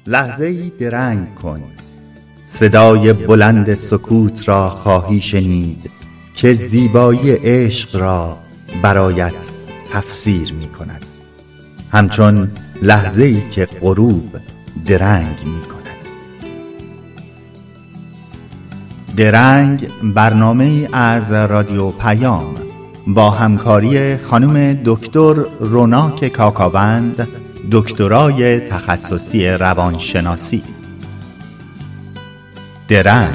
لحظه‌ای درنگ کن، صدای بلند سکوت را خواهی شنید که زیبایی عشق را برایت تفسیر می کند، همچون لحظه‌ای که غروب درنگ می کند. درنگ برنامه‌ای از رادیو پیام با همکاری خانم دکتر روناک کاکاوند، دکترای تخصصی روانشناسی. درنگ.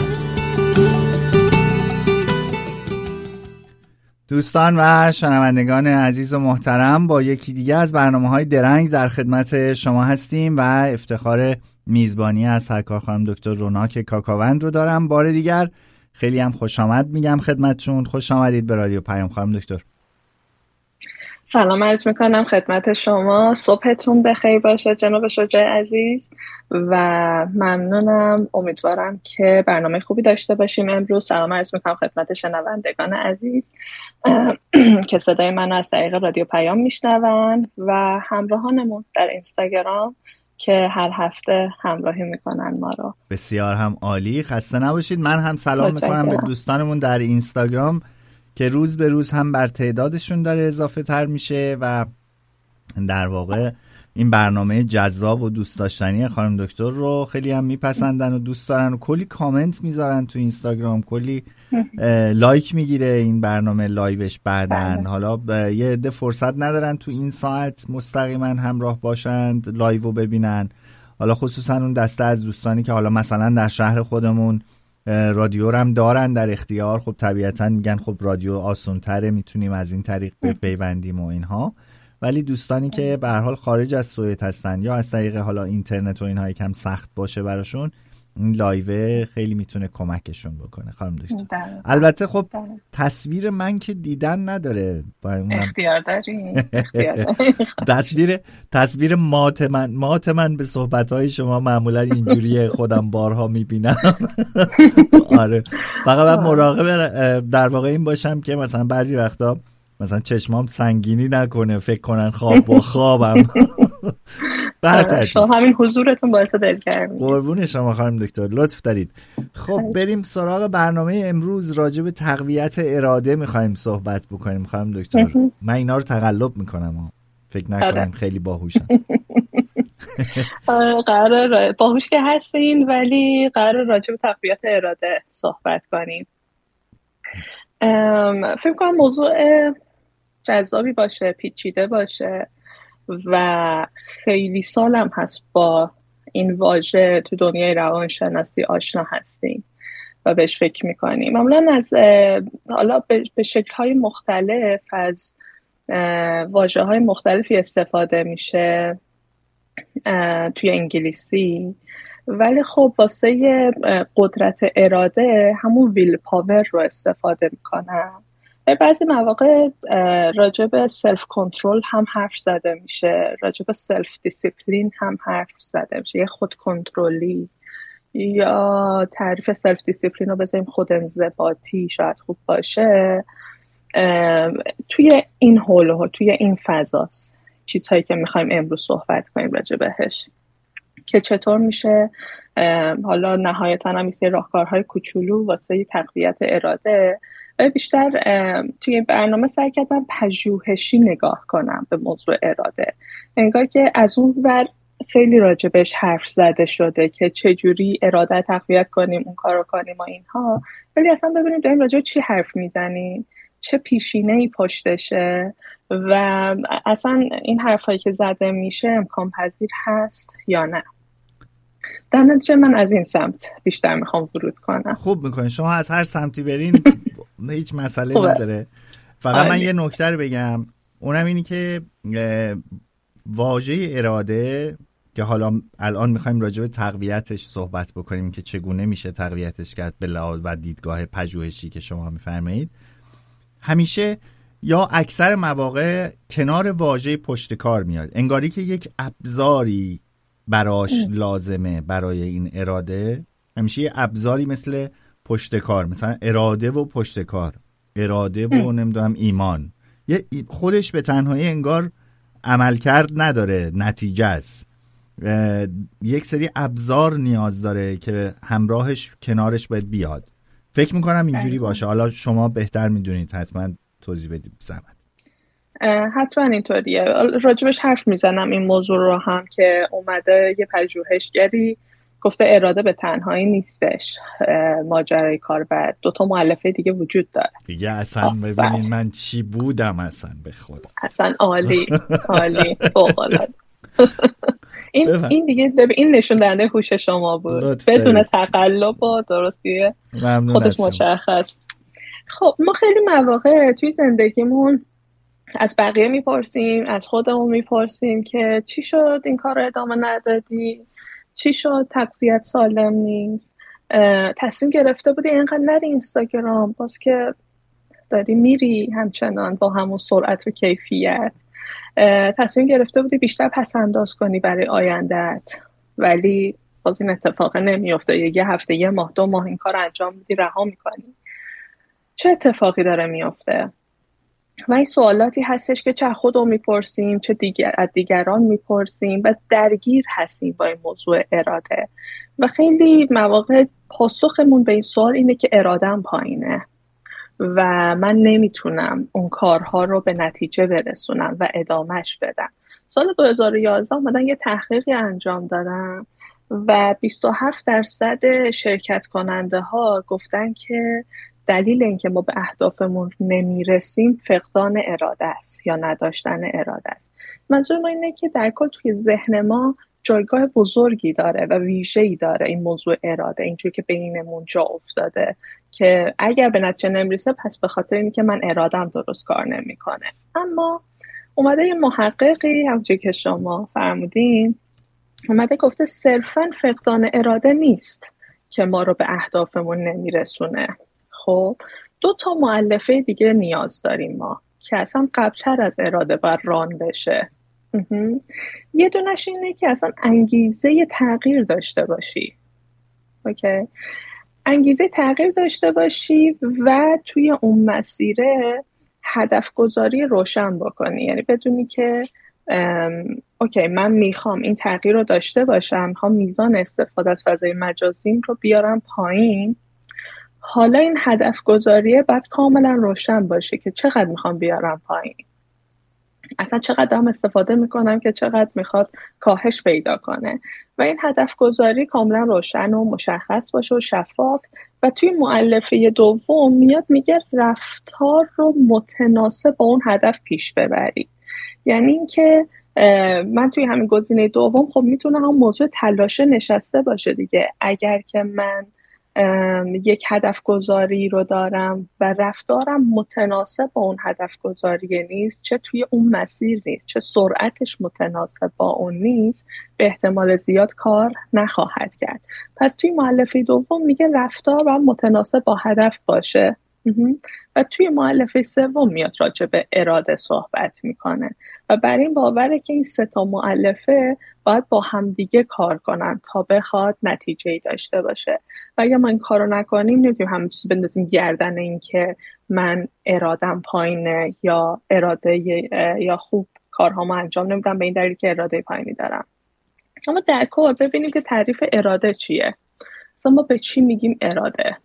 دوستان و شنوندگان عزیز و محترم، با یکی دیگه از برنامه‌های درنگ در خدمت شما هستیم و افتخار میزبانی از سرکار خانم دکتر روناک کاکاوند رو دارم. بار دیگر خیلی هم خوش آمد میگم خدمتشون. خوش آمدید به رادیو پیام خانم دکتر. سلام عرض میکنم خدمت شما، صبحتون بخیر باشه جناب شجاع عزیز و ممنونم. امیدوارم که برنامه خوبی داشته باشیم امروز. سلام عرض میکنم خدمت شنوندگان عزیز که صدای منو از طریق رادیو پیام میشنون و همراهانمون در اینستاگرام که هر هفته همراهی میکنن ما رو. بسیار هم عالی، خسته نباشید. من هم سلام میکنم به دوستانمون در اینستاگرام که روز به روز هم بر تعدادشون داره اضافه تر میشه و در واقع این برنامه جذاب و دوست داشتنی خانم دکتر رو خیلی هم میپسندن و دوست دارن و کلی کامنت میذارن تو اینستاگرام، کلی لایک میگیره این برنامه لایوش بعدن. حالا یه عده فرصت ندارن تو این ساعت مستقیما همراه باشند لایو رو ببینن، حالا خصوصا اون دسته از دوستانی که حالا مثلا در شهر خودمون رادیو رو هم دارن در اختیار، خب طبیعتا میگن خب رادیو آسان تره، میتونیم از این طریق بپیوندیم و اینها. ولی دوستانی که به هر حال خارج از سوئد هستن یا از طریق حالا اینترنت و اینها یکم سخت باشه براشون، این لایو خیلی میتونه کمکشون بکنه خانم دکتر. البته خب تصویر من که دیدن نداره، اختیار داری. تصویر مات من به صحبت‌های شما معمولا اینجوریه، خودم بارها میبینم. آره، فقط من مراقب در واقع این باشم که مثلا بعضی وقتا مثلا چشمام سنگینی نکنه، فکر کنن خواب با خوابم. شما همین حضورتون باعث دلگرمی. قربون شما خانم دکتر، لطف دارید. خب بریم سراغ برنامه امروز. راجع به تقویت اراده میخوایم صحبت بکنیم خانم دکتر. من اینا رو تقلب میکنم، فکر نکنم خیلی باهوشم. قرار باهوش که هستین، ولی قرار راجع به تقویت اراده صحبت کنیم. فکر کنم موضوع جذابی باشه، پیچیده باشه و خیلی سالم هست با این واژه تو دنیای روانشناسی آشنا هستیم و بهش فکر میکنیم. معمولا از حالا به شکل‌های مختلف از واژه‌های مختلفی استفاده میشه توی انگلیسی، ولی خب واسه قدرت اراده همون ویل پاور رو استفاده میکنن. بعضی مواقع راجع به سلف کنترل هم حرف زده میشه، راجع به سلف دیسیپلین هم حرف زده میشه، یه خود کنترلی، یا تعریف سلف دیسیپلین رو بذاریم خود انضباطی شاید خوب باشه. توی این حول توی این فضاست چیزهایی که میخوایم امروز صحبت کنیم راجع بهش، که چطور میشه حالا نهایتاً هم یه راهکارهای کوچولو واسه تقویت اراده. بیشتر توی این برنامه سعی کردم پژوهشی نگاه کنم به موضوع اراده، انگار که از اون ور خیلی راجبش حرف زده شده که چجوری اراده تقویت کنیم، اون کارو کنیم و اینها، ولی اصلا ببینیم داریم راجب چی حرف میزنیم، چه پیشینه‌ای پشتشه و اصلا این حرفایی که زده میشه امکان پذیر هست یا نه. در نتیجه من از این سمت بیشتر میخوام ورود کنم. خوب میکنین شما، از هر سمتی برین هیچ مسئله نداره. فقط من یه نکته رو بگم، اونم اینی که واژه اراده که حالا الان میخوایم راجع به تقویتش صحبت بکنیم که چگونه میشه تقویتش کرد به لحاظ و دیدگاه پژوهشی که شما میفرمایید، همیشه یا اکثر مواقع کنار واژه پشتکار میاد، انگاری که یک ابزاری براش لازمه برای این اراده. همیشه یه ابزاری مثل پشتکار، مثلا اراده و پشتکار، اراده و نمیدونم ایمان، یه خودش به تنهایی انگار عمل کرد نداره، نتیجه است. یک سری ابزار نیاز داره که همراهش کنارش باید بیاد. فکر میکنم اینجوری باشه. حالا شما بهتر میدونید، حتما توضیح بدید زحمت. حتما اینطوریه. راجبش حرف میزنم این موضوع رو هم که اومده یه پژوهشگری گفته اراده به تنهایی نیستش ماجرای کار، بعد 2 مؤلفه دیگه وجود داره دیگه. اصلا ببینین من چی بودم اصلا، به خدا اصلا عالی عالی فوق‌العاده. این دیگه این نشون دهنده هوش شما بود بدون تقلب و درستی خودش مشخص. خب ما خیلی مواقع توی زندگیمون از بقیه میپرسیم، از خودمون میپرسیم که چی شد این کار رو ادامه ندادی، چی شد تغذیت سالم نیست، تصمیم گرفته بودی اینقدر نری اینستاگرام، باز که داری میری همچنان با همون سرعت و کیفیت. تصمیم گرفته بودی بیشتر پس‌انداز کنی برای آینده‌ات، ولی باز این اتفاق نمیفته. یه هفته، یه ماه، 2 ماه این کار انجام میدی رها میکنی. چه اتفاقی داره میفته؟ و این سوالاتی هستش که چه خودمون میپرسیم، چه از دیگران میپرسیم و درگیر هستیم با این موضوع اراده. و خیلی مواقع پاسخمون به این سوال اینه که اراده‌ام پایینه و من نمیتونم اون کارها رو به نتیجه برسونم و ادامهش بدم. سال 2011 اومدن یه تحقیقی انجام دادن و 27% شرکت کننده ها گفتن که دلیل اینکه ما به اهدافمون نمیرسیم فقدان اراده است یا نداشتن اراده است. منظور ما اینه که در کل توی ذهن ما جایگاه بزرگی داره و ویژه‌ای داره این موضوع اراده، اینجوری که بینمون جا افتاده که اگر به نتیجه نمیرسه پس به خاطر اینکه من ارادم درست کار نمیکنه. اما اومده یه محققی همونجوری که شما فرمودین اومده گفته صرفاً فقدان اراده نیست که ما رو به اهدافمون نمیرسونه. خب 2 مؤلفه دیگه نیاز داریم ما که اصلا قبل‌تر از اراده بر ران بشه. یه دونش اینه که اصلا انگیزه تغییر داشته باشی. اوکی؟ انگیزه تغییر داشته باشی و توی اون مسیره هدف گذاری روشن بکنی. یعنی بدونی که اوکی من میخوام این تغییر رو داشته باشم، میخوام میزان استفاده از فضای مجازیم رو بیارم پایین. حالا این هدف گذاریه باید کاملا روشن باشه که چقدر میخوام بیارم پایین، اصلا چقدر هم استفاده میکنم که چقدر میخواد کاهش پیدا کنه و این هدف گذاری کاملا روشن و مشخص باشه و شفاف. و توی مؤلفه دوم میاد میگه رفتار رو متناسب با اون هدف پیش ببری. یعنی اینکه من توی همین گزینه دوم خب میتونه هم موضوع تلاشه نشسته باشه دیگه. اگر که من یک هدف گذاری رو دارم و رفتارم متناسب با اون هدف گذاری نیست، چه توی اون مسیر نیست، چه سرعتش متناسب با اون نیست، به احتمال زیاد کار نخواهد کرد. پس توی مؤلفه دوم میگه رفتار باید متناسب با هدف باشه و توی مؤلفه سوم میاد راجع به اراده صحبت میکنه و بر این باوره که این 3 مؤلفه باید با همدیگه کار کنن تا بخواد نتیجه‌ای داشته باشه. و اگه ما این کارو نکنیم نمیتونیم همین چیز بندازیم گردن این که من ارادم پایینه یا اراده یا خوب کارهامو انجام نمیدم به این دلیل که اراده پایینی دارم. اما در کل ببینیم که تعریف اراده چیه. اصلا ما به چی میگیم اراده؟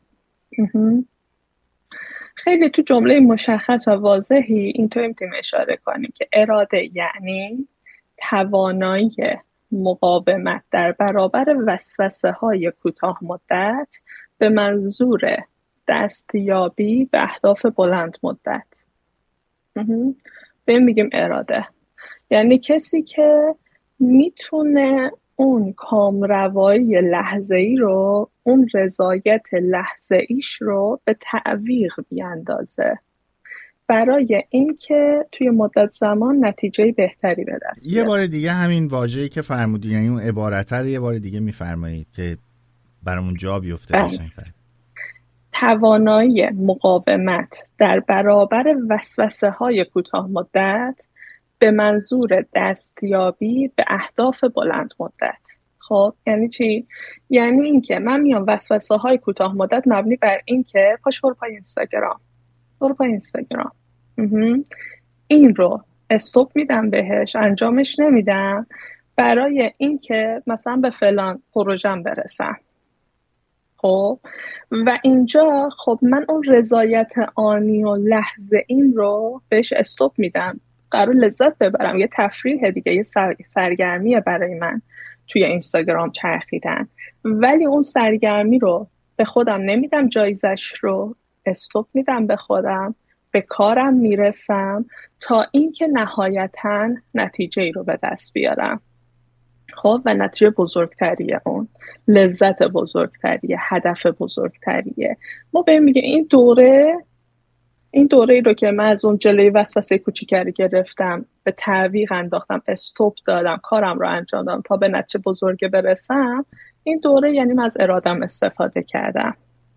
خیلی تو جمله مشخص و واضحی اینطور میتونیم اشاره کنیم که اراده یعنی توانایی مقاومت در برابر وسوسه های کوتاه مدت به منظور دستیابی به اهداف بلند مدت. به این میگیم اراده. یعنی کسی که میتونه اون کامروایی لحظه‌ای رو، اون رضایت لحظه‌ایش رو به تعویق بیاندازه برای اینکه توی مدت زمان نتیجه بهتری به دست بیاره. یه بار دیگه همین واژه‌ای که فرمودی، یعنی اون عبارت رو یه بار دیگه میفرمایید که برامون جا بیفته قشنگ‌تر. توانایی مقاومت در برابر وسوسه‌های کوتاه مدت به منظور دستیابی به اهداف بلند مدت. خب یعنی چی؟ یعنی اینکه من میام وسوسه‌های کوتاه مدت مبنی بر اینکه پاش برو پای اینستاگرام این رو استوب میدم بهش، انجامش نمیدم. برای اینکه مثلا به فلان پروژم برسم. خب و اینجا خب من اون رضایت آنی و لحظه این رو بهش استوب میدم، قرار لذت ببرم، یه تفریح دیگه، یه سرگرمیه برای من توی اینستاگرام چرخیدن، ولی اون سرگرمی رو به خودم نمیدم، جایزش رو استوب میدم به خودم، به کارم میرسم تا اینکه نهایتاً نتیجه ای رو به دست بیارم. خب و نتیجه بزرگتریه، اون لذت بزرگتریه، هدف بزرگتریه. ما بهم میگه این دوره رو که من از اون جلوی وسوسه کوچیکری گرفتم، به تعویق انداختم، استوب دادم، کارم رو انجام دادم تا به نتیجه بزرگ برسم، این دوره یعنی من از ارادم استفاده کردم.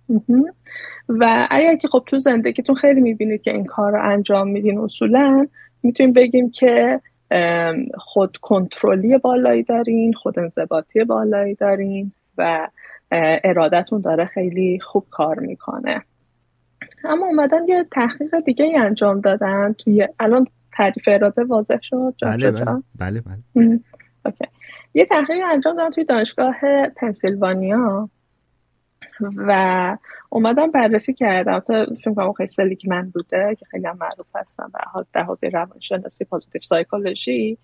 و اگر که خب تو زندگیتون خیلی میبینید که این کار رو انجام میدین، اصولا میتونیم بگیم که خود کنترلی بالایی دارین، خود انضباطی بالایی دارین و ارادتون داره خیلی خوب کار میکنه. اما اومدن یه تحقیق دیگه ای انجام دادن توی، الان تعریف اراده واضح شد؟ بله. اوکی. یه تحقیق انجام دادن توی دانشگاه پنسیلوانیا و اومدم بررسی کردم، تا فکر کنم خیلی سلیک من بوده که خیلی هم معروف هستم در حوزه روانشناسی پوزیتیو سایکولوژی.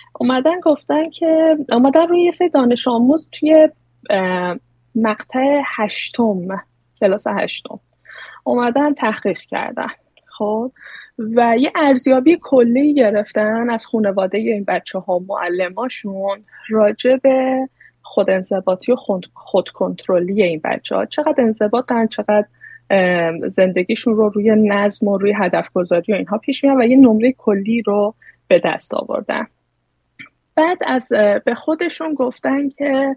اومدن روی یه سری دانش آموز توی مقطع کلاس هشتم اومدن تحقیق کردن. خب و یه ارزیابی کلی گرفتن از خانواده این بچه‌ها، معلماشون، راجع به خود انضباطی و خود کنترلی این بچه‌ها، چقدر انضباط دارن، چقدر زندگیشون رو روی نظم و روی هدف گذاری و اینها پیش میرن و یه نمره کلی رو به دست آوردن. بعد به خودشون گفتن که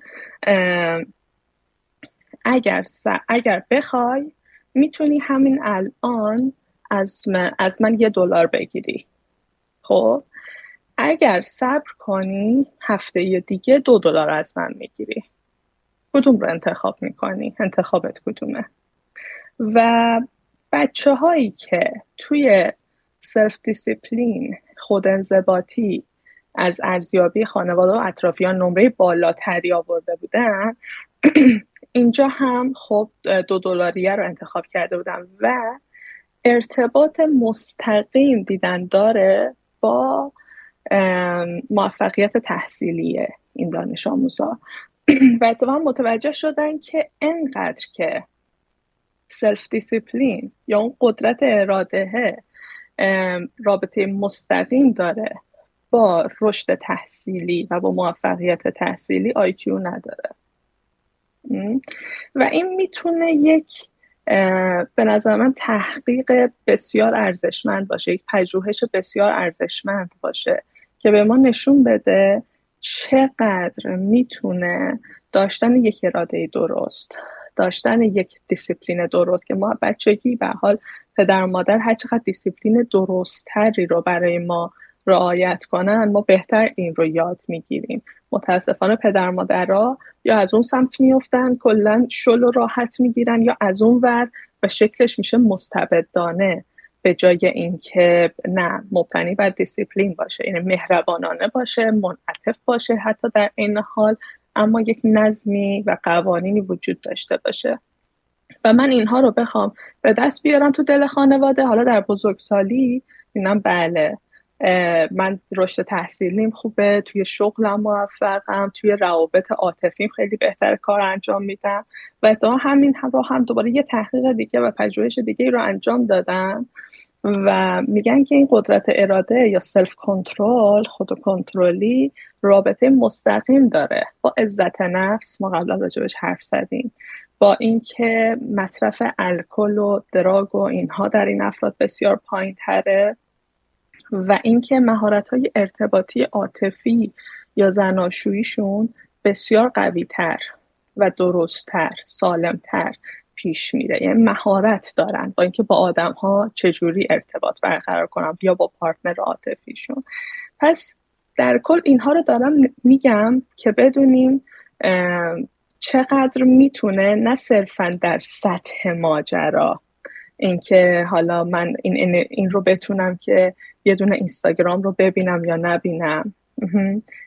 اگر بخوای میتونی همین الان از من $1 بگیری. خب اگر صبر کنی هفته دیگه $2 از من میگیری. کدوم رو انتخاب میکنی؟ انتخابت کدومه؟ و بچه هایی که توی سلف دیسیپلین، خود انضباطی، از ارزیابی خانواده و اطرافیان نمره بالاتری آورده بودن اینجا هم خب $2 رو انتخاب کرده بودن و ارتباط مستقیم دیدن داره با موفقیت تحصیلی این دانش آموزا و اتفاقا متوجه شدن که انقدر که سلف دیسیپلین یا اون قدرت اراده رابطه مستقیم داره با رشد تحصیلی و با موفقیت تحصیلی، آیکیو نداره. و این میتونه یک به نظر من تحقیق بسیار ارزشمند باشه، یک پژوهش بسیار ارزشمند باشه که به ما نشون بده چقدر میتونه داشتن یک اراده درست، داشتن یک دیسیپلین درست، که ما بچگی به حال پدر و مادر هر چقدر دیسیپلین درست‌تری رو برای ما رعایت کنن، ما بهتر این رو یاد میگیریم. متاسفانه پدر مادرها یا از اون سمت میفتن کلا شل و راحت میگیرن، یا از اون ور و شکلش میشه مستبدانه، به جای اینکه نه، مبتنی بر دیسیپلین باشه، یعنی مهربانانه باشه، منعطف باشه حتی در این حال، اما یک نظمی و قوانینی وجود داشته باشه. و من اینها رو بخوام به دست بیارم تو دل خانواده، حالا در بزرگسالی اینم بله من رشد تحصیلیم خوبه، توی شغلم موفقم، توی روابط عاطفیم خیلی بهتر کار انجام میدم و اتفاقا همین رو هم دوباره یه تحقیق دیگه و پژوهش دیگه رو انجام دادن و میگن که این قدرت اراده یا سلف کنترل، خود کنترلی، رابطه مستقیم داره با عزت نفس، ما قبلا راجبش حرف زدیم، با اینکه مصرف الکل و دراگ و اینها در این افراد بسیار پایین‌تره و اینکه مهارت‌های ارتباطی عاطفی یا زناشوییشون بسیار قوی‌تر و درست‌تر، سالم‌تر پیش میره. یعنی مهارت دارن با اینکه با آدم‌ها چجوری ارتباط برقرار کنن یا با پارتنر عاطفیشون. پس در کل اینها رو دارم میگم که بدونیم چقدر میتونه نه صرفاً در سطح ماجرا، اینکه حالا من این رو بتونم که یه دونه اینستاگرام رو ببینم یا نبینم،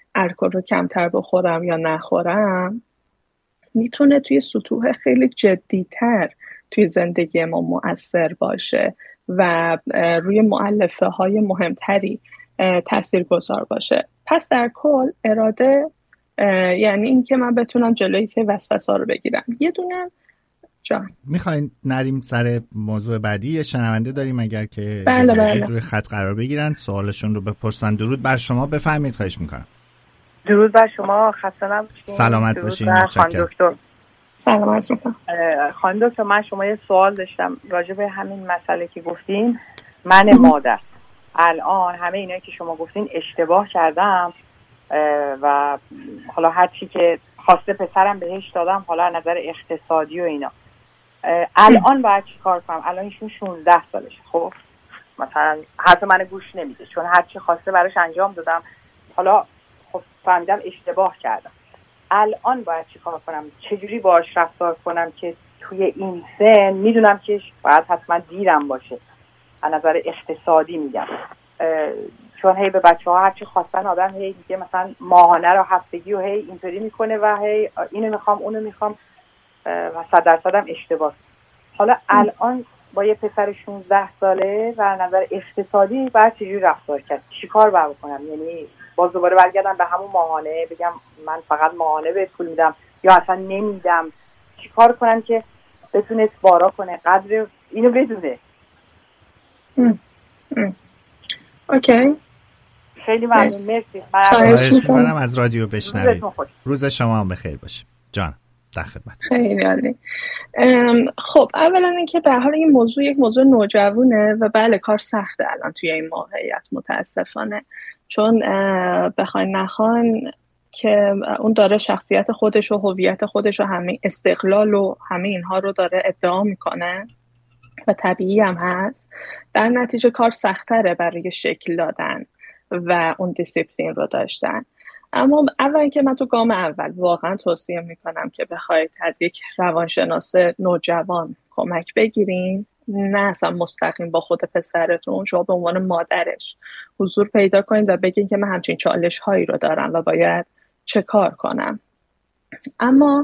الکل رو کمتر بخورم یا نخورم میتونه توی سطوح خیلی جدیتر توی زندگی ما مؤثر باشه و روی مؤلفه های مهمتری تاثیرگذار باشه. پس در کل اراده یعنی این که من بتونم جلوی وسوسه رو بگیرم. یه دونه جان میخواین نریم سر موضوع بعدی؟ شنونده داریم اگر که بله. روی خط قرار بگیرن سوالشون رو بپرسن. درود بر شما، بفرمایید. خواهش میکنم. درود بر شما، خسته نباشین. سلامت باشین. خانم دکتر. سلامت میکنم. خانم دکتر، من شما یه سوال داشتم راجع به همین مسئله که گفتین. من مادر الان همه اینایی که شما گفتین اشتباه کردم و حالا هر چی که خواسته پسرم بهش دادم، حالا از نظر اقتصادی و اینا. الان باید چی کار کنم؟ الان ایشون 16 سالشه. خب مثلا حرف من گوش نمیده چون هر چی خواسته براش انجام دادم. حالا خب فهمیدم اشتباه کردم. الان باید چی کار کنم؟ چجوری باهاش رفتار کنم که توی این سن میدونم که باید حتما دیرم باشه، از نظر اقتصادی میگم، چون هی به بچه ها هرچی خواستن آدم هی میگه مثلا ماهانه رو هفتگی و هی اینطوری میکنه و هی اینو میخوام اونو میخوام و 100% هم اشتباه. حالا الان با یه پسر 16 ساله و از نظر اقتصادی باید چجوری رفتار کرد؟ چی کار باید بکنم؟ یعنی باز دوباره برگردم به همون ماهانه بگم من فقط ماهانه به پول میدم یا اصلا نمیدم؟ چی کار کنم که بتونه بارا کنه، قدر اینو بدونه؟ اوکی، خیلی ممنون. مرسی. خواهش میکنم از رادیو بشنوید. روز شما هم بخیر باشه. جان در خدمت. خیلی عالی. خب اولا اینکه به هر حال این موضوع یک موضوع نوجوانه و بله کار سخته الان توی این موقعیت متاسفانه، چون بخواین نخواین که اون داره شخصیت خودش و هویت خودش و همه استقلال و همه اینها رو داره ادعا میکنه و طبیعی هم هست. در نتیجه کار سخت‌تره برای شکل دادن و اون دیسیپلین رو داشتن. اما اول که من تو گام اول واقعا توصیه میکنم که بخواید از یک روانشناس نوجوان کمک بگیرین، نه اصلا مستقیم با خود پسرتون، شما به عنوان مادرش حضور پیدا کنید و بگین که من همچین چالش هایی رو دارم و باید چه کار کنم. اما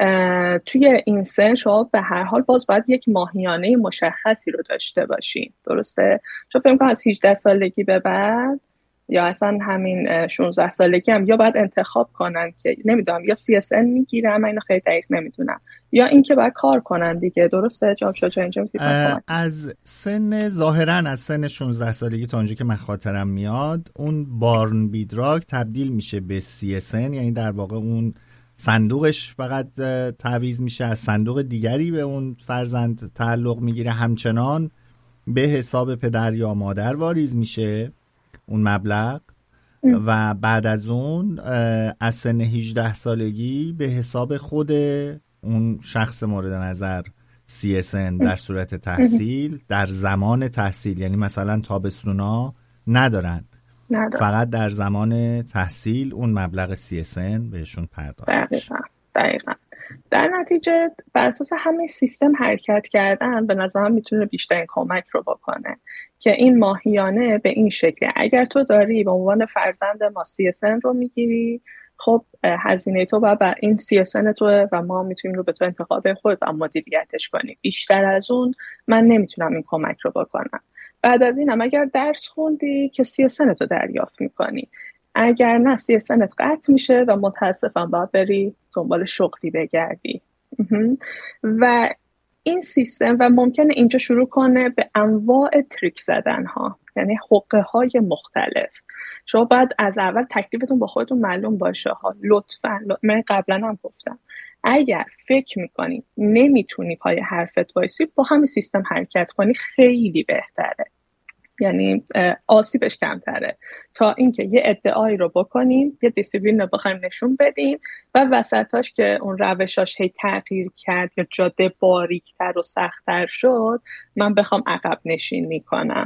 توی این سن شما به هر حال باز باید یک ماهیانه مشخصی رو داشته باشین، درسته؟ چون فکر کنم از 18 سالگی به بعد یا اصلا همین 16 سالگی هم یا باید انتخاب کنن که نمیدونم یا CSN میگیرم، من اینو خیلی دقیق نمیدونم، یا اینکه باید کار کنن دیگه. درسته جواب شد اینجا؟ از سن ظاهرا از سن 16 سالگی تا اونجا که من خاطرم میاد اون بارن بیدراگ تبدیل میشه به CSN، یعنی در واقع اون صندوقش فقط تعویض میشه، از صندوق دیگری به اون فرزند تعلق میگیره، همچنان به حساب پدر یا مادر واریز میشه اون مبلغ و بعد از اون از سن 18 سالگی به حساب خود اون شخص مورد نظر CSN در صورت تحصیل در زمان تحصیل، یعنی مثلا تابستونا ندارن، فقط در زمان تحصیل اون مبلغ CSN بهشون پرداخت میشه. دقیقاً. در نتیجه بر اساس همین سیستم حرکت کردن به نظرم میتونه بیشترین کمک رو بکنه که این ماهیانه به این شکل اگر تو داری به عنوان فرزند ما CSN رو میگیری، خب هزینه تو باید بر این CSN توه و ما میتونیم رو به تو انتخاب خود و مدیریتش کنیم. بیشتر از اون من نمیتونم این کمک رو بکنم. بعد از اینم اگر درس خوندی که CSN تو دریافت میکنی، اگر نه CSN قطع میشه و متاسفم باید بری دنبال شغلی بگردی. و این سیستم و ممکنه اینجا شروع کنه به انواع تریک زدن ها، یعنی حقه های مختلف. شما باید از اول تکلیفتون با خودتون معلوم باشه ها. لطفاً من قبلا هم گفتم اگر فکر میکنی نمیتونی پای حرفت وایسی با همین سیستم حرکت کنی خیلی بهتره، یعنی آسیبش کمتره تا اینکه یه ادعایی رو بکنیم، یه دیسیپلین رو بخوایم نشون بدیم و وسطاش که اون روشاش هی تغییر کرد یا جاده باریکتر و سخت‌تر شد من بخوام عقب نشینی کنم.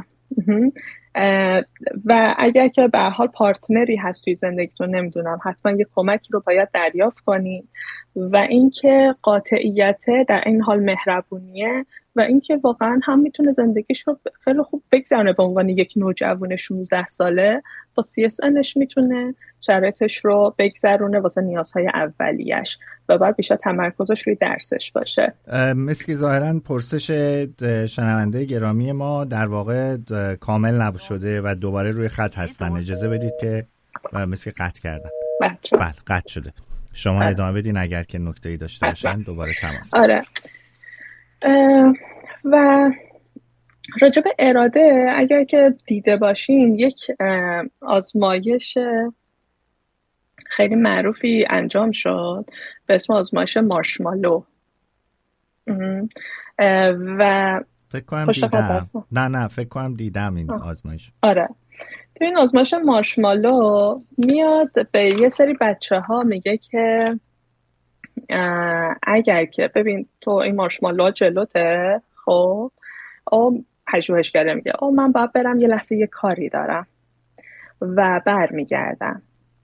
و اگر که به هر حال پارتنری هست توی زندگیتون، نمیدونم، حتما یه کمکی رو باید دریافت کنین و اینکه قاطعیت در این حال مهربونیه و اینکه واقعا هم میتونه زندگیش رو خیلی خوب بگذرونه. به عنوان یک نوجوان 16 ساله با CSNش میتونه شرایطش رو بگذرونه واسه نیازهای اولیش و بعد بیشتر تمرکزش روی درسش باشه. مثل که ظاهراً پرسش شنونده گرامی ما در واقع کامل نشده و دوباره روی خط هستن. اجازه بدید که مثل که قطع کردن. بله قطع شده. شما ادامه بدین اگر که نکته‌ای داشته باشن دوباره تماس. آره. و راجع به اراده اگر که دیده باشین یک آزمایش خیلی معروفی انجام شد به اسم آزمایش مارشمالو و فکر کنم دیدم. نه فکر کنم دیدم این آزمایش. آره. تو این آزمایش مارشمالو میاد به یه سری بچه ها میگه که اگر که ببین تو این مارشمالو جلوته، خب او پژوهشگر میگه من باید برم یه لحظه یه کاری دارم و برمیگردم.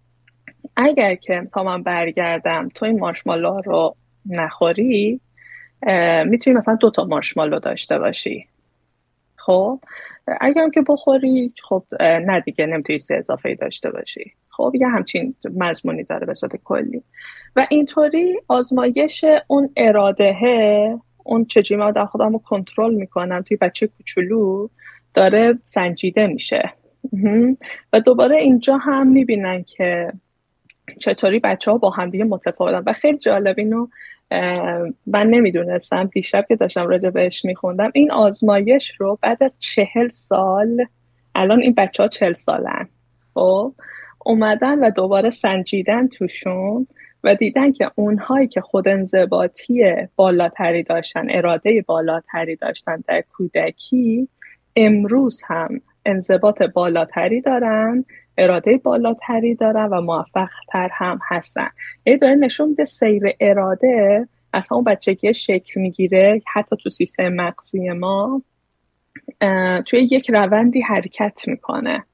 اگر که تا من برگردم تو این مارشمالو رو نخوری میتونی مثلا 2 تا مارشمالو داشته باشی. خب اگرم که بخوری خب نه دیگه نمیتونی سه اضافه‌ای داشته باشی. خب یه همچین مضمونی داره به صورت کلی و اینطوری آزمایش اون اراده، اون چجوری من در خودم رو کنترل میکنم توی بچه کوچولو داره سنجیده میشه و دوباره اینجا هم میبینن که چطوری بچه ها با هم دیگه متفاوتن و خیلی جالب. اینو من نمیدونستم، دیشب که داشتم راجع بهش میخوندم این آزمایش رو بعد از 40 سال، الان این بچه ها 40 سالن، خب اومدن و دوباره سنجیدن توشون و دیدن که اونهایی که خود انضباطی بالاتری داشتن، اراده بالاتری داشتن در کودکی، امروز هم انضباط بالاتری دارن، اراده بالاتری دارن و موفق تر هم هستن. یعنی داره نشون میده سیر اراده از همون بچگی شکل میگیره، حتی تو سیستم مغزی ما توی یک روندی حرکت میکنه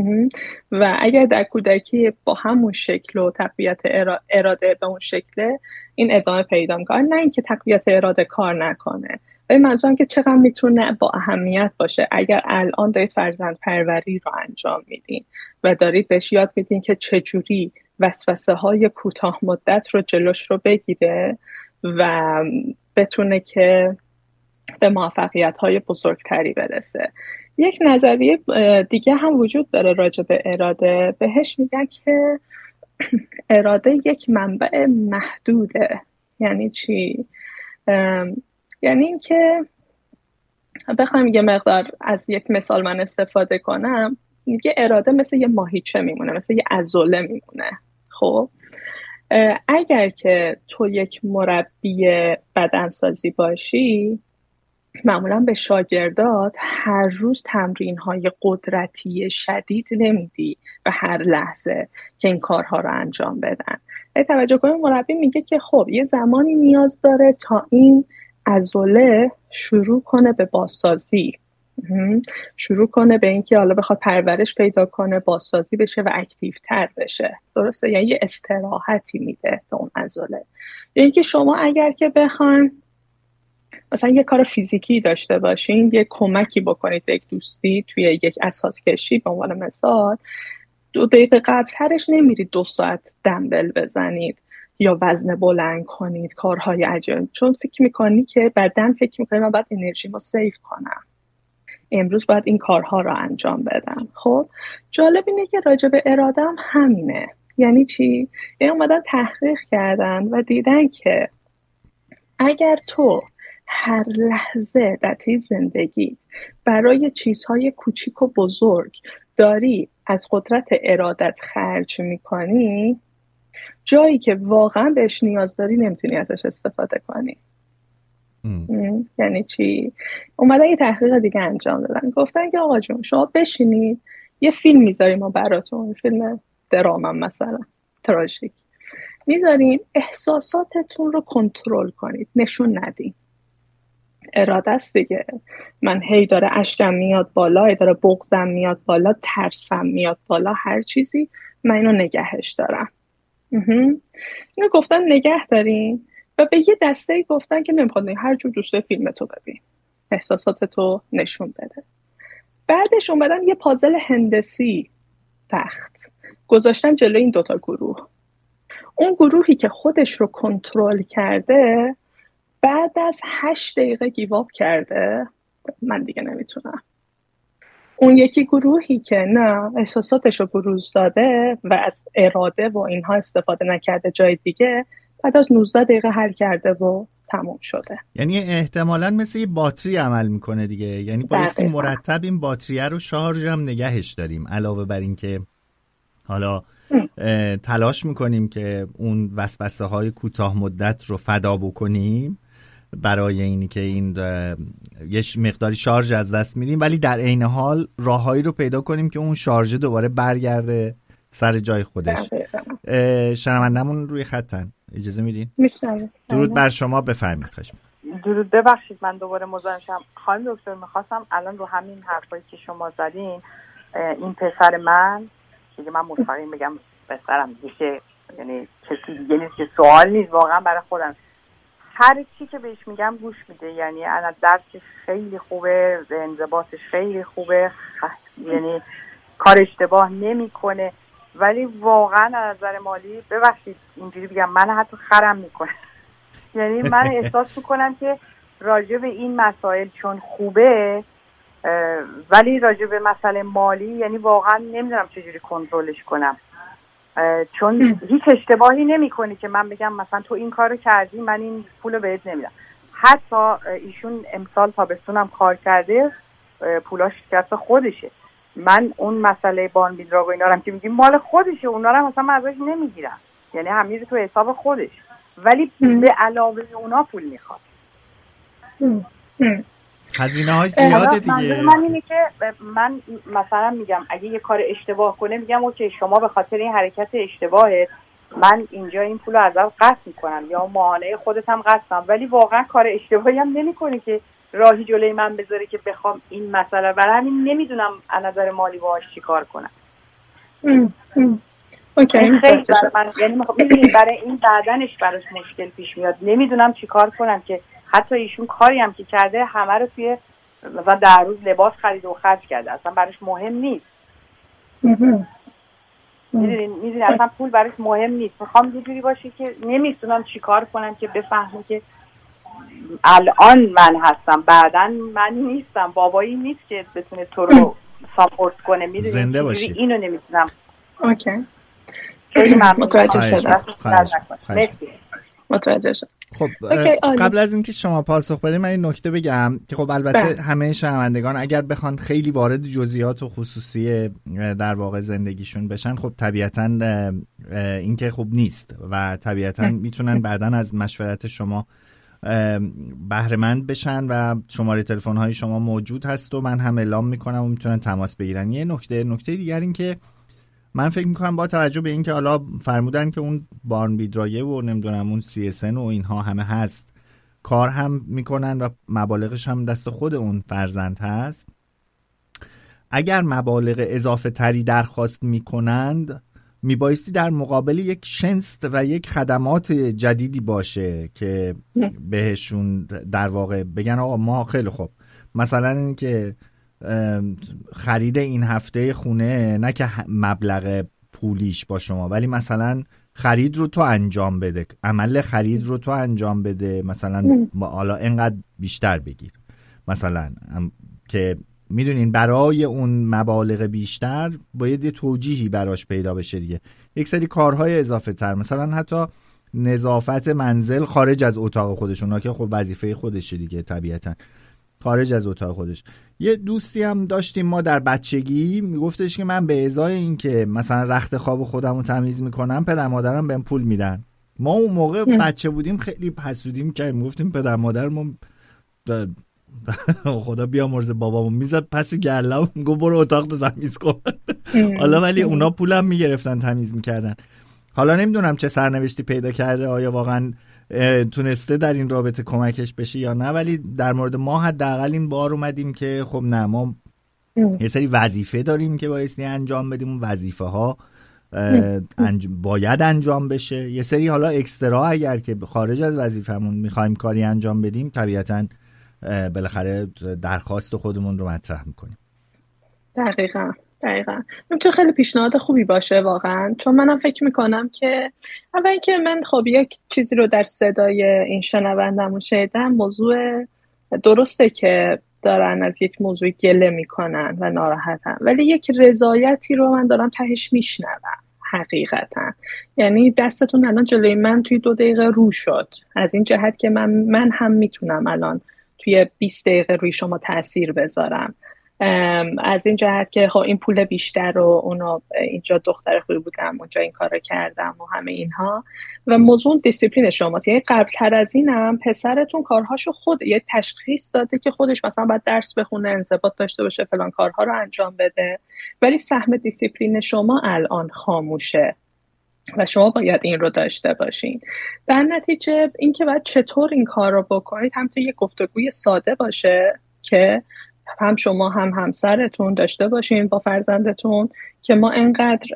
و اگر در کودکی با همون شکل و تقویت اراده به اون شکله این ادامه پیدا میکنه، نه اینکه تقویت اراده کار نکنه. و منظورم که چقدر میتونه با اهمیت باشه اگر الان دارید فرزند پروری رو انجام میدین و دارید بهش یاد میدین که چجوری وسوسه های کوتاه مدت رو جلوش رو بگیره و بتونه که به موفقیت های بزرگتری برسه. یک نظریه دیگه هم وجود داره راجع به اراده، بهش میگن که اراده یک منبع محدوده. یعنی چی؟ یعنی این که بخوام یه مقدار از یک مثال من استفاده کنم، میگه اراده مثل یه ماهیچه میمونه، مثل یه عضله میمونه. خب اگر که تو یک مربی بدنسازی باشی، معمولا به شاگردات هر روز تمرین‌های قدرتی شدید نمیدی و هر لحظه که این کارها رو انجام بدن. توجه کنید مربی میگه که خب یه زمانی نیاز داره تا این عضله شروع کنه به بازسازی، شروع کنه به اینکه حالا بخواد پرورش پیدا کنه، بازسازی بشه و اکتیوتر بشه. درسته؟ یعنی یه استراحتی میده به اون عضله. یعنی که شما اگر که بخواین مثلا یه کار فیزیکی داشته باشین، یه کمکی بکنید به یک دوستی توی یک اساس کشی به عنوان مثال، 2 دقیقه قبلترش نمیرید 2 ساعت دمبل بزنید یا وزن بلند کنید، کارهای عجیب، چون فکر میکنی که بدن فکر میکنه من باید انرژیمو سیو کنم، امروز باید این کارها رو انجام بدم. خب جالب اینه که راجع به اراده هم همینه. یعنی چی؟ یعنی اومدن تحقیق کردن و دیدن که اگر تو هر لحظه در طی زندگی برای چیزهای کوچیک و بزرگ داری از قدرت ارادت خرج میکنی، جایی که واقعا بهش نیاز داری نمیتونی ازش استفاده کنی. یعنی چی؟ اومدن یه تحقیق دیگه انجام دادن، گفتن که آقا جون شما بشینید یه فیلم میذاریم ما براتون، فیلم درام مثلا تراژیک میذاریم، احساساتتون رو کنترل کنید، نشون ندین. اراده است دیگه، من هی داره اشکم میاد بالا، هی داره بغضم میاد بالا، ترسم میاد بالا، هر چیزی من اینو نگهش دارم. اینو گفتن نگه دارین و به یه دسته گفتن که نمیخواد هر جور دوست فیلم تو ببین، احساسات تو نشون بده. بعدش اومدن یه پازل هندسی سخت گذاشتن جلوی این دوتا گروه. اون گروهی که خودش رو کنترل کرده بعد از 8 دقیقه گیواب کرده، من دیگه نمیتونم. اون یکی گروهی که نه، احساساتش رو بروز داده و از اراده و اینها استفاده نکرده جای دیگه، بعد از 19 دقیقه حل کرده و تموم شده. یعنی احتمالاً مثل یه باتری عمل میکنه دیگه، یعنی بایستی مرتب این باتریه رو شارژ هم نگهش داریم، علاوه بر این که حالا تلاش میکنیم که اون وسوسه های کوتاه مدت رو فدا بکنیم برای اینی که این یه مقداری شارژ از دست میدیم، ولی در عین حال راههایی رو پیدا کنیم که اون شارژ دوباره برگرده سر جای خودش. شنوندمون روی خطن، اجازه میدین؟ درود بر شما، بفرمایید. خواهش می‌کنم. درود، ببخشید من دوباره مزاحم شدم. خانم دکتر، میخواستم الان رو همین حرفایی که شما زدین، این پسر من دیگه، من مستقیم بگم پسرم دیگه، یعنی کسی دیگه نیست که سوال نیست، واقعا برای خودم هر چی که بهش میگم گوش میده. یعنی انا درسش خیلی خوبه، انضباطش خیلی خوبه، یعنی کار اشتباه نمیکنه، ولی واقعا از نظر مالی، ببخشید اینجوری بگم، من حتی خرم میکنه. یعنی من احساس میکنم که راجع به این مسائل چون خوبه، ولی راجع به مسئله مالی یعنی واقعا نمیدونم چجوری کنترلش کنم، چون هیچ اشتباهی نمیکنی که من بگم مثلا تو این کارو کردی من این پولو بهت نمیدم. حتی ایشون امسال تابستونم کار کرده، پولاش دست خودشه. من اون مسئله بان بیدراگ و اینا هم که میگیم مال خودشه، اونا رو مثلا من ازش نمیگیرم، یعنی همیشه تو حساب خودش، ولی به علاوه اونا پول میخواد. هزینه های زیاده دیگه. من اینه که من مثلا میگم اگه یه کار اشتباه کنه میگم اوکی، شما به خاطر این حرکت اشتباهه من اینجا این پولو ازت قطع میکنم یا ماهانه خودت هم قطع کنم، ولی واقعا کار اشتباهی هم نمیکنه که راهی جلوی من بذاره که بخوام این مسئله، برای همین نمیدونم از نظر مالی باهاش چیکار کنم. اوکی، خیلی برای من، یعنی برای این بعدنش براش مشکل پیش میاد، نمیدونم چیکار کنم که حتی ایشون کاری هم که کرده همه رو توی مثلا در روز لباس خرید و خرج کرده، اصلا براش مهم نیست. میدونی اصلا پول براش مهم نیست. میخوام یه جوری باشه که نمیدونم چیکار کنم که بفهمه که الان من هستم، بعدن من نیستم، بابایی نیست که بتونه تو رو ساپورت کنه. میدونی زنده باشی. اینو نمیدونم. اوکی، خیلی ممنون. متوجه شدم. متوجه شدم. خب قبل از اینکه شما پاسخ بدید من این نکته بگم که خب البته همه شنوندگان اگر بخوان خیلی وارد جزئیات و خصوصی در واقع زندگیشون بشن، خب طبیعتاً این که خب نیست و طبیعتاً میتونن بعداً از مشورت شما بهره مند بشن و شماره تلفن های شما موجود هست و من هم اعلام میکنم و میتونن تماس بگیرن. یه نکته دیگر این که من فکر میکنم با توجه به اینکه حالا فرمودن که اون بارن بیدرایه و نمیدونم اون CSN و اینها همه هست، کار هم میکنن و مبالغش هم دست خود اون فرزند هست، اگر مبالغ اضافه تری درخواست میکنند میبایستی در مقابل یک شنست و یک خدمات جدیدی باشه که بهشون در واقع بگن آقا ما خیلی خوب مثلا این که خرید این هفته خونه نه که مبلغ پولیش با شما، ولی مثلا خرید رو تو انجام بده، عمل خرید رو تو انجام بده، مثلا حالا اینقدر بیشتر بگیر مثلا، که میدونین برای اون مبالغ بیشتر باید یه توجیهی براش پیدا بشه دیگه. یک سری کارهای اضافه تر، مثلا حتی نظافت منزل خارج از اتاق خودشون که خب وظیفه خودشه دیگه طبیعتاً، خارج از اتاق خودش. یه دوستی هم داشتیم ما در بچگی میگفتش که من به ازای این که مثلا رخت خواب خودمو تمیز میکنم پدر مادرم بهم پول میدن. ما اون موقع بچه بودیم خیلی حسودی میکردیم، میگفتیم پدر مادرم خدا بیامرزه بابامون میزد پس گله‌ام میگفت برو اتاق تو تمیز کن. حالا ولی اونا پولم میگرفتن تمیز میکردن. حالا نمیدونم چه سرنوشتی پیدا کرده، آیا واقعا تونسته در این رابطه کمکش بشه یا نه، ولی در مورد ما حداقل این بار اومدیم که خب نه، ما یه سری وظیفه داریم که بایستی انجام بدیم، اون وظیفه ها باید انجام بشه. یه سری حالا اکسترا اگر که خارج از وظیفمون میخوایم کاری انجام بدیم طبیعتاً بالاخره درخواست خودمون رو مطرح میکنیم. دقیقاً میتونه خیلی پیشنهاد خوبی باشه واقعا، چون منم فکر میکنم که اول که من خب یک چیزی رو در صدای این شنوندمون شنیدم، موضوع درسته که دارن از یک موضوع گله میکنن و ناراحتن، ولی یک رضایتی رو من دارم تهش میشنوم حقیقتا. یعنی دستتون الان جلوی من توی 2 دقیقه رو شد، از این جهت که من هم میتونم الان توی 20 دقیقه روی شما تأثیر بذارم، از این جهت که خب این پول بیشتر رو اونو اینجا دختر خوبی بودم اونجا این کار رو کردم و همه اینها. و موضوع دیسیپلین شماست. یعنی قبلتر از اینم پسرتون کارهاشو خود یه تشخیص داده که خودش مثلا باید درس بخونه، انضباط داشته باشه، فلان کارها رو انجام بده، ولی سهم دیسیپلین شما الان خاموشه و شما باید این رو داشته باشین. در نتیجه این که باید چطور این کار رو بکنید هم تو یه گفتگوی ساده باشه که هم شما هم همسرتون داشته باشین با فرزندتون که ما اینقدر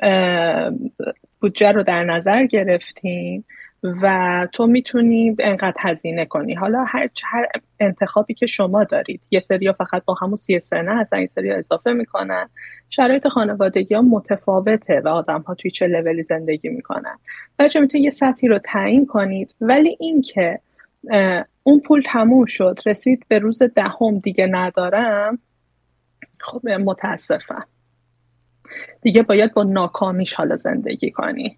بودجه رو در نظر گرفتیم و تو میتونی اینقدر هزینه کنی. حالا هر انتخابی که شما دارید، یه سری فقط با همون 30 سنه هستن، این سری اضافه میکنن، شرایط خانوادگی ها متفاوته و آدم ها توی چه لولی زندگی میکنن، بچه میتونید یه سطحی رو تعیین کنید. ولی این که اون پول تموم شد رسید به روز 10 دیگه ندارم، خب متاسفم دیگه باید با ناکامیش حالا زندگی کنی.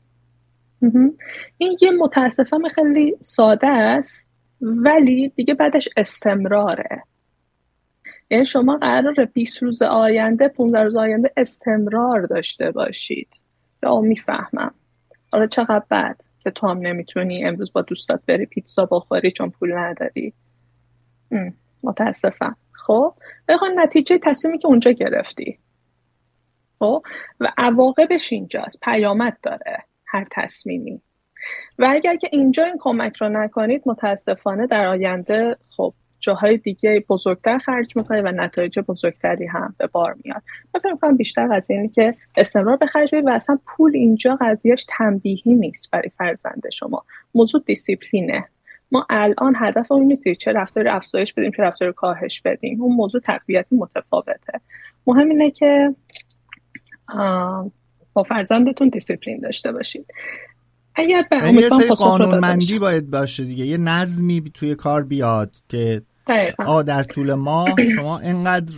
این یه متاسفم خیلی ساده است، ولی دیگه بعدش استمراره. یعنی شما قراره 20 روز آینده 15 روز آینده استمرار داشته باشید. یا میفهمم حالا چقدر بد که تو هم نمیتونی امروز با دوستات بری پیتزا بخوری چون پول نداری. متاسفم. خب بخوان نتیجه تصمیمی که اونجا گرفتی، خب و عواقبش اینجاست، پیامد داره هر تصمیمی. و اگر که اینجا این کمک رو نکنید متاسفانه در آینده خب جاهای دیگه بزرگتر خرج میکنید و نتایج بزرگتری هم به بار میاد. من فکر می‌کنم بیشتر قضیه اینه که استمرار به خرج بدید و اصلا پول اینجا قضیهش تنبیهی نیست برای فرزند شما، موضوع دیسیپلینه. ما الان هدفمون نیست چه رفتاری افزایش بدیم چه رفتاری کاهش بدیم، اون موضوع تقویتی متفاوته. مهم اینه که با فرزندتون دیسیپلین داشته باشید. اگر به یه سری قانونمندی باید باشه دیگه، یه نظمی توی کار بیاد که در طول ماه شما اینقدر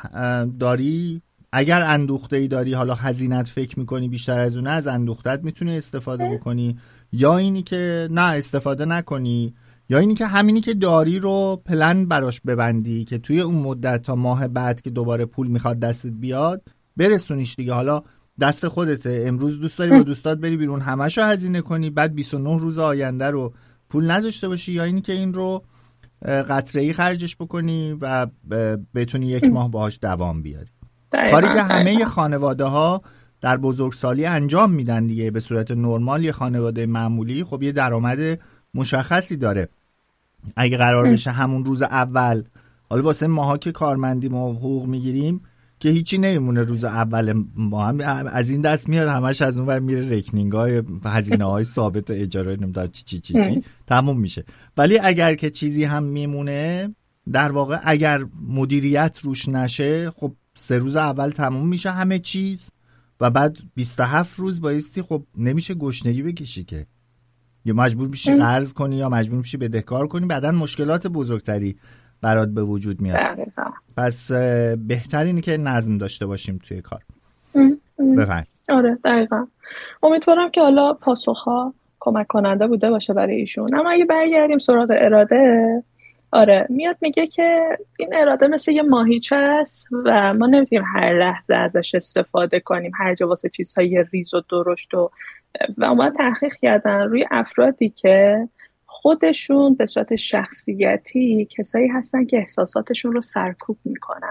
داری، اگر اندوخته‌ای داری، حالا هزینت فکر میکنی بیشتر از اونه، از اندوختت میتونی استفاده بکنی، یا اینی که نه استفاده نکنی، یا اینی که همینی که داری رو پلن براش ببندی که توی اون مدت تا ماه بعد که دوباره پول میخواد دستت بیاد برسونیش دیگه. حالا دست خودته، امروز دوست داری با دوستات بری بیرون همشو هزینه کنی بعد 29 روز آینده رو پول نداشته باشی، یا اینی که این رو قطره‌ای خرجش بکنی و بتونی 1 ماه باهاش دوام بیاری. کاری که همه خانواده ها در بزرگسالی انجام میدن دیگه. به صورت نرمال یه خانواده معمولی خب یه درآمد مشخصی داره. اگه قرار بشه همون روز اول، حالا واسه ماها که کارمندی ما حقوق میگیریم که هیچی نمیمونه، روز اول ما هم از این دست میاد همش از اون ور میره، رکنینگ‌های هزینه‌های ثابت اجاره نمیدونم چی تموم میشه. ولی اگر که چیزی هم میمونه، در واقع اگر مدیریت روش نشه، خب 3 روز اول تموم میشه همه چیز و بعد 27 روز بایستی خب نمیشه گشنگی بکشی که، یا مجبور میشی قرض کنی یا مجبور میشی بدهکار کنی، بعدن مشکلات بزرگتری برات به وجود میاد. پس بهتر اینه که نظم داشته باشیم توی کار. بفرمایید. آره دقیقاً. امیدوارم که حالا پاسخها کمک کننده بوده باشه برای ایشون. اما اگه برگردیم سراغ اراده، آره میاد میگه که این اراده مثل یه ماهیچه است و ما نمیتونیم هر لحظه ازش استفاده کنیم، هر جا واسه چیزهای ریز و درشت و اومد تحقیق کردن روی افرادی که خودشون به صورت شخصیتی کسایی هستن که احساساتشون رو سرکوب میکنن،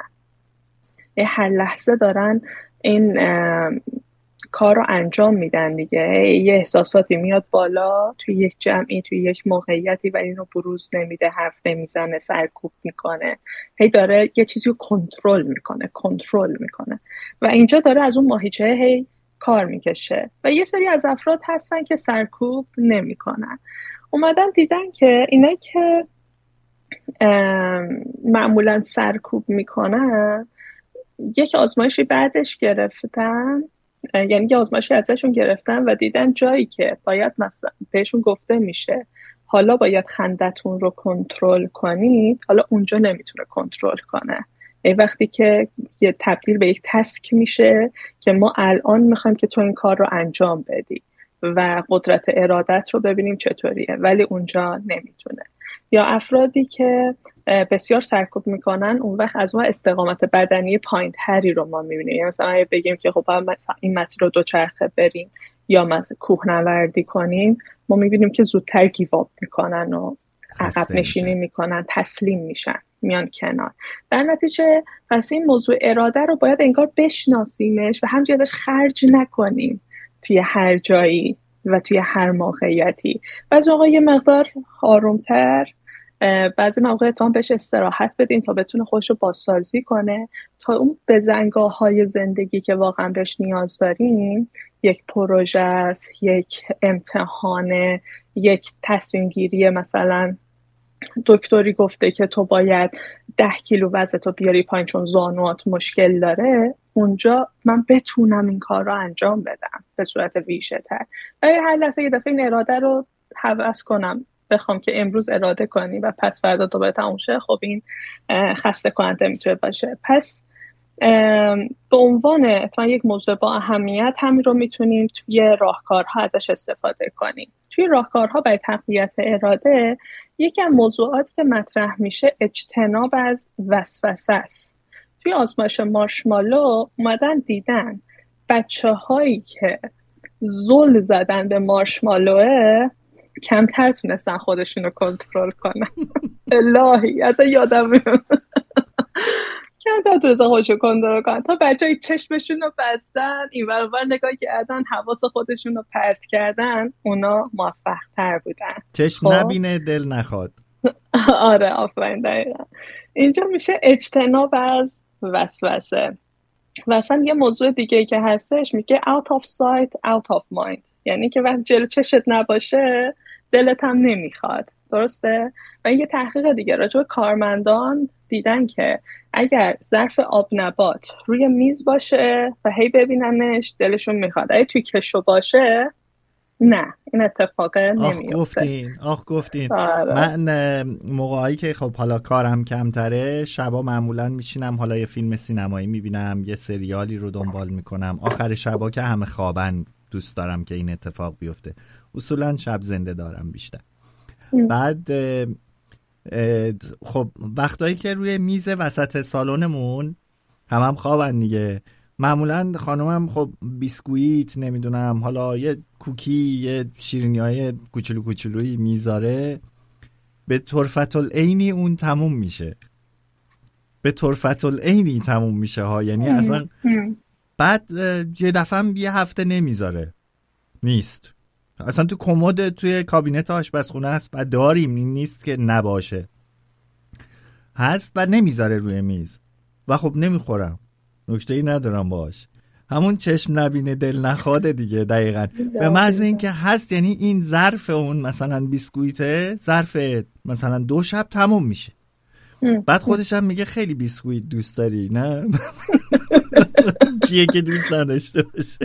هر لحظه دارن این کار رو انجام میدن دیگه. یه احساساتی میاد بالا توی یک جمعی، توی یک موقعیتی و اینو بروز نمیده، حرف نمیزنه، سرکوب میکنه، هی داره یه چیزی رو کنترل میکنه و اینجا داره از اون ماهیچه هی کار میکشه و یه سری از افراد هستن که سرکوب نمیکنن. اومدن دیدن که اینایی که معمولا سرکوب میکنن یک آزمایشی بعدش گرفتن، یعنی یه آزمایشی ازشون گرفتن و دیدن جایی که باید مثلا بهشون گفته میشه حالا باید خندتون رو کنترل کنید، حالا اونجا نمیتونه کنترل کنه. وقتی که یه تبدیل به یک تسک میشه که ما الان میخوایم که تو این کار رو انجام بدی و قدرت ارادت رو ببینیم چطوریه، ولی اونجا نمیتونه. یا افرادی که بسیار سرکوب میکنن، اون وقت از ما استقامت بدنی پایین‌تری رو ما میبینیم. مثلا بگیم که خب مثلا این مسیر رو دوچرخه بریم یا مثلا کوهنوردی کنیم، ما میبینیم که زودتر گیواب میکنن و عقب نشینی میکنن، تسلیم میشن، میان کنار. در نتیجه پس این موضوع اراده رو باید انگار بشناسیمش و همینجوری ازش خرج نکنیم توی هر جایی و توی هر موقعیتی. بعضی موقع یه مقدار آرومتر، بعضی موقع تا بهش استراحت بدیم تا بتونه خودش رو بازسازی کنه، تا اون بزنگاه‌های زندگی که واقعا بهش نیاز داریم، یک پروژه است، یک امتحانه، یک تصمیم گیری، مثلا دکتری گفته که تو باید 10 کیلو وزنتو بیاری پایین چون زانوات مشکل داره، اونجا من بتونم این کار رو انجام بدم به صورت ویژه تر. ولی هر لحظه یه دفعه این اراده رو حوض کنم، بخوام که امروز اراده کنی و پس فردا دوباره تموم شه، خب این خسته کننده میتونه باشه. پس به عنوان اتفاقا یک موضوع با اهمیت همین رو میتونیم توی راهکارها ازش استفاده کنیم. توی راهکارها برای تقویت اراده یکی از موضوعاتی که مطرح میشه اجتناب از وسوسه است. توی آزمایش مارشمالو اومدن دیدن بچه‌هایی که زل زدن به مارشمالوه کمتر تونستن خودشون رو کنترل کنن. الهی اصلا یادم کمتر تونستن خودشون رو کنترل کنن تا بچه‌های چشمشون رو بستن، این ور اون ور نگاه کردن، حواس خودشون رو پرت کردن، اونا موفق تر بودن. چشم نبینه دل نخواد. آره آفرین، دقیقا اینجا میشه اجتناب از وسوسه. و اصلا یه موضوع دیگه که هستش میگه out of sight out of mind، یعنی که وقت جلو چشت نباشه دلت هم نمیخواد. درسته؟ و یه تحقیق دیگه راجع به کارمندان دیدن که اگر ظرف آب نبات روی میز باشه و هی ببیننش دلشون میخواد، اگه توی کشو باشه نه، این اتفاق نمیفته. آخ گفتین. من موقعی که خب حالا کارم کمتره، شبا معمولا میشینم حالا یه فیلم سینمایی میبینم، یه سریالی رو دنبال میکنم. آخر شبا که همه خوابن دوست دارم که این اتفاق بیفته. اصولا شب زنده دارم بیشتر. بعد خب وقتایی که روی میز وسط سالنمون هم خوابن دیگه، معمولا خانومم خب بیسکویت نمیدونم حالا یه کوکی یه شیرینی‌های کوچولو کوچولویی میذاره، به طرفت العینی اون تموم میشه، به طرفت العینی تموم میشه ها، یعنی اصلا بعد یه دفعه یه هفته نمیذاره، نیست اصلا تو کمد توی کابینت آشپزخونه هست و داریم، این نیست که نباشه، هست و نمیذاره روی میز و خب نمیخورم، نکته‌ای ندارم باش، همون چشم نبینه دل نخواده دیگه. دقیقاً به محض این که هست، یعنی این ظرف اون مثلا بیسکویته ظرف مثلا 2 شب تموم میشه. بعد خودش هم میگه خیلی بیسکویت دوست داری، نه؟ کیه که دوست نداشته باشه؟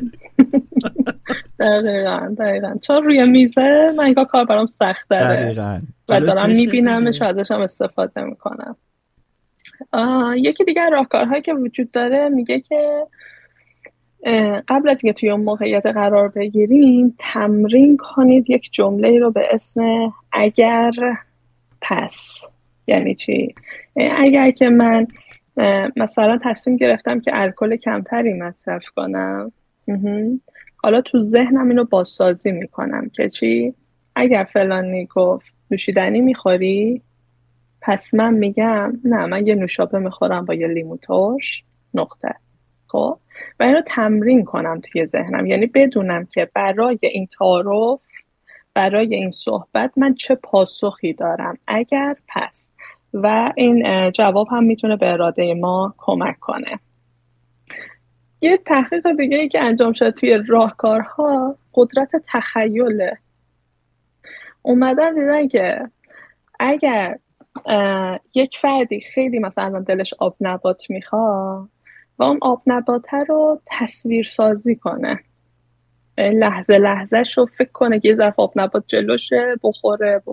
دقیقاً چون روی میزه من اینگاه کار برام سخت داره. دقیقاً و دارم میبینمش و ازش هم استفاده میکنم. یکی دیگر راهکارهایی که وجود داره میگه که قبل از اینکه توی اون موقعیت قرار بگیریم تمرین کنید یک جمله رو به اسم اگر پس. یعنی چی؟ اگر که من مثلا تصمیم گرفتم که الکل کمتری مصرف کنم، حالا تو ذهنم اینو بازسازی میکنم که چی؟ اگر فلانی گفت نوشیدنی میخوری، پس من میگم نه، من یه نوشابه میخورم با یه لیمو ترش، نقطه. خب و اینو تمرین کنم توی ذهنم، یعنی بدونم که برای این تعارف، برای این صحبت من چه پاسخی دارم اگر پس. و این جواب هم میتونه به اراده ما کمک کنه. یه تحقیق دیگه ای که انجام شده توی راهکارها قدرت تخیله. اومدن دیدن که اگر یک فردی خیلی مثلا دلش آب نبات میخواد و اون آب نباته رو تصویر سازی کنه، لحظه لحظهش رو فکر کنه که یه ظرف آب نبات جلوشه، بخوره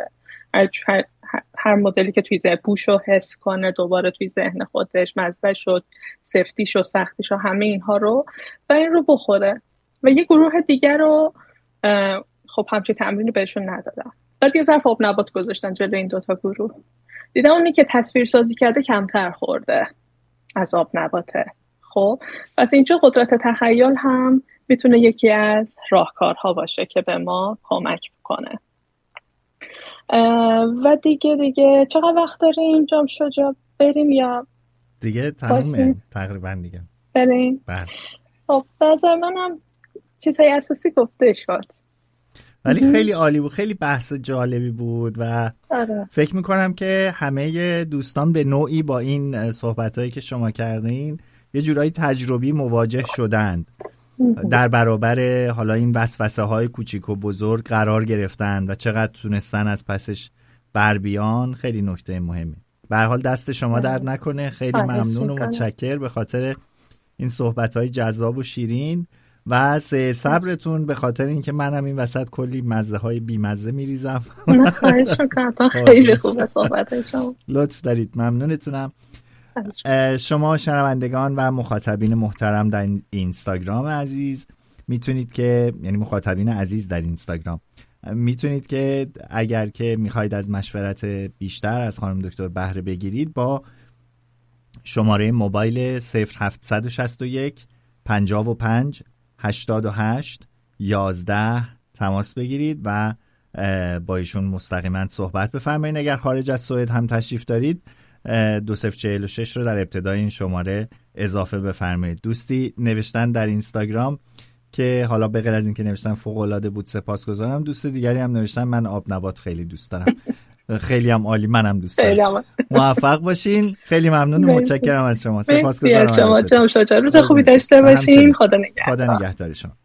هر مدلی که توی ذهن بوش رو حس کنه، دوباره توی ذهن خودش مزه شد، سفتیش و سختیش و همه اینها رو و این رو بخوره. و یه گروه دیگر رو خب همچین تمرینی بهشون ندادم، بعد یه ظرف آب نبات گذاشتن جلوی این دوتا گروه، دیدن اونی که تصویر سازی کرده کمتر خورده از آب نباته. خب پس اینجا قدرت تخیل هم میتونه یکی از راهکارها باشه که به ما کمک کنه. و دیگه چقدر وقت داریم جام شجاع؟ بریم یا دیگه تمومه؟ تقریبا دیگه بریم. خب نظر منم چیزهای اساسی گفته شد، ولی خیلی عالی بود، خیلی بحث جالبی بود و فکر میکنم که همه دوستان به نوعی با این صحبتایی که شما کردین یه جورایی تجربی مواجه شدند، در برابر حالا این وسوسه های کوچیک و بزرگ قرار گرفتن و چقدر تونستن از پسش بر بیان. خیلی نکته مهمه. به هر حال دست شما درد نکنه، خیلی ممنون و متشکر به خاطر این صحبت های جذاب و شیرین و صبرتون به خاطر اینکه منم این وسط کلی مزه های بی مزه میریزم. خواهش می‌کنم، خیلی خوبه صحبت شما. لطف دارید، ممنونتونم. شما شنوندگان و مخاطبین محترم در اینستاگرام عزیز میتونید که، یعنی مخاطبین عزیز در اینستاگرام میتونید که اگر که میخواید از مشورت بیشتر از خانم دکتر بهره بگیرید با شماره موبایل 0761 55 88 11 تماس بگیرید و با ایشون مستقیما صحبت بفرمایید. اگر خارج از سوئد هم تشریف دارید 2046 رو در ابتدای این شماره اضافه بفرمایید. دوستی نوشتن در اینستاگرام که حالا به غیر از این که نوشتن فوق العاده بود سپاسگزارم، دوست دیگری هم نوشتن من آب نبات خیلی دوست دارم. خیلی هم عالی، منم دوست دارم. موفق باشین، خیلی ممنون و متشکرم از شما. سپاسگزارم. شما جان شجاع، روز خوبی داشته باشین. خدا نگهدار. خدا نگهدار شما.